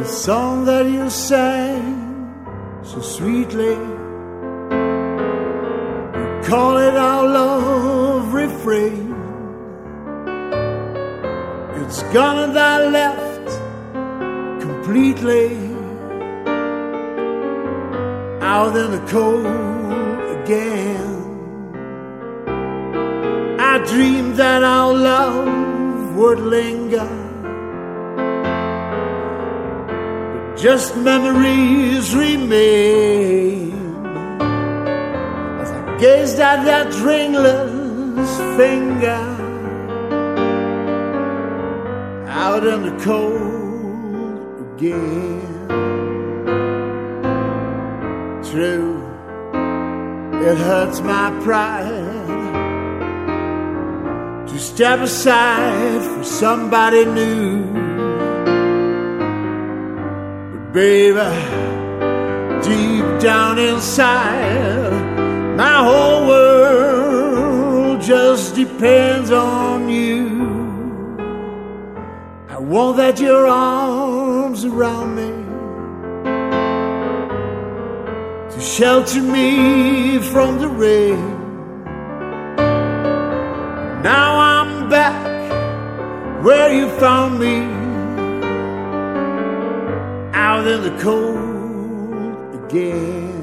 song that you sang so sweetly. You call it our love refrain. It's gone and I left completely out in the cold again. I dreamed that our love would linger, but just memories remain as I gazed at that ringless finger out in the cold again. True, it hurts my pride to step aside for somebody new, but baby, deep down inside, my whole world just depends on you. I want that your arms around me to shelter me from the rain. Now I'm back where you found me, out in the cold again.